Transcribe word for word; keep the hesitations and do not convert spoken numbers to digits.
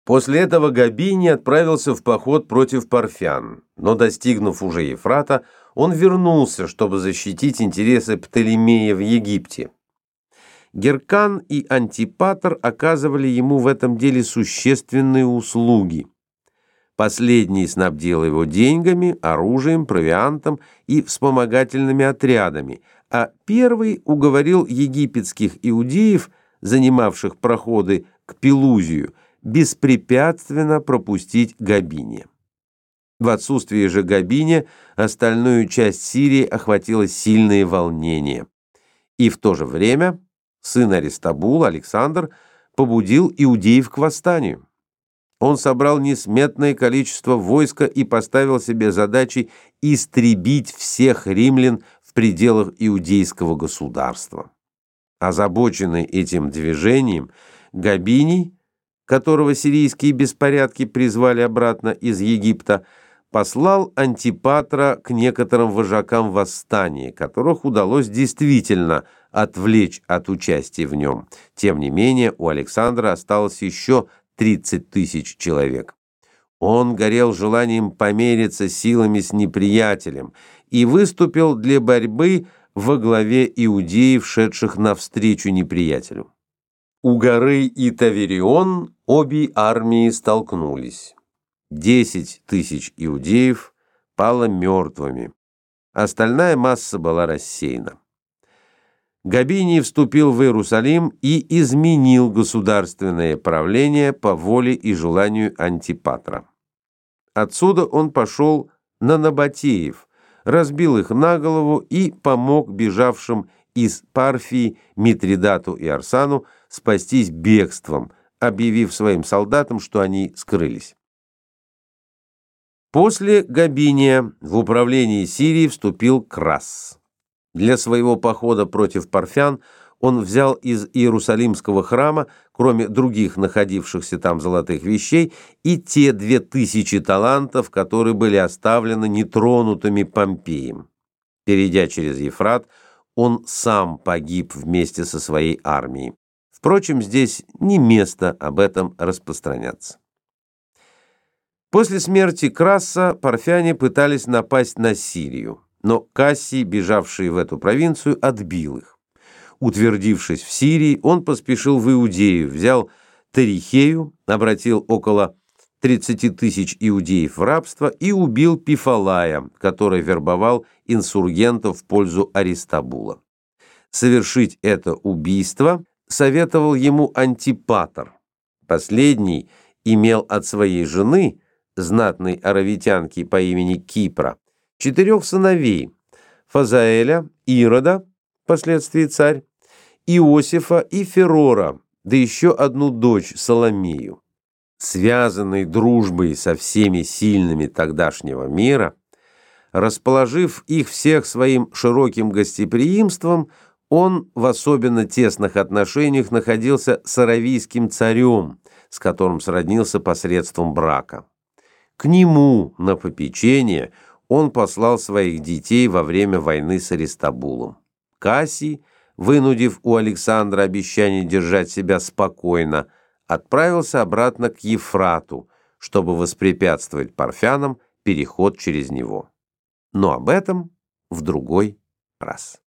После этого Габиний отправился в поход против парфян, но, достигнув уже Ефрата, он вернулся, чтобы защитить интересы Птолемея в Египте. Геркан и Антипатр оказывали ему в этом деле существенные услуги. Последний снабдил его деньгами, оружием, провиантом и вспомогательными отрядами, а первый уговорил египетских иудеев, занимавших проходы к Пелузию, беспрепятственно пропустить Габиния. В отсутствие же Габиния остальную часть Сирии охватило сильное волнение. И в то же время сын Аристабула, Александр, побудил иудеев к восстанию. Он собрал несметное количество войска и поставил себе задачей истребить всех римлян в пределах иудейского государства. Озабоченный этим движением, Габиний, которого сирийские беспорядки призвали обратно из Египта, послал Антипатра к некоторым вожакам восстания, которых удалось действительно отвлечь от участия в нем. Тем не менее, у Александра осталось еще тридцать тысяч человек. Он горел желанием помериться силами с неприятелем и выступил для борьбы во главе иудеев, шедших навстречу неприятелю. У горы Итаверион обе армии столкнулись. Десять тысяч иудеев пало мертвыми. Остальная масса была рассеяна. Габиний вступил в Иерусалим и изменил государственное правление по воле и желанию Антипатра. Отсюда он пошел на набатеев, разбил их на голову и помог бежавшим из Парфии Митридату и Арсану спастись бегством, объявив своим солдатам, что они скрылись. После Габиния в управление Сирией вступил Крас. Для своего похода против парфян он взял из Иерусалимского храма, кроме других находившихся там золотых вещей, и те две тысячи талантов, которые были оставлены нетронутыми Помпеем. Перейдя через Ефрат, он сам погиб вместе со своей армией. Впрочем, здесь не место об этом распространяться. После смерти Краса парфяне пытались напасть на Сирию, но Кассий, бежавший в эту провинцию, отбил их. Утвердившись в Сирии, он поспешил в Иудею, взял Тарихею, обратил около тридцати тысяч иудеев в рабство и убил Пифалая, который вербовал инсургентов в пользу Аристабула. Совершить это убийство советовал ему Антипатр. Последний имел от своей жены, знатной аравитянки по имени Кипра, четырех сыновей: Фазаэля, Ирода, впоследствии царь, Иосифа и Ферора, да еще одну дочь, Соломею. Связанный дружбой со всеми сильными тогдашнего мира, расположив их всех своим широким гостеприимством, он в особенно тесных отношениях находился с аравийским царем, с которым сроднился посредством брака. К нему на попечение он послал своих детей во время войны с Аристабулом. Кассий, вынудив у Александра обещание держать себя спокойно, отправился обратно к Ефрату, чтобы воспрепятствовать парфянам переход через него. Но об этом в другой раз.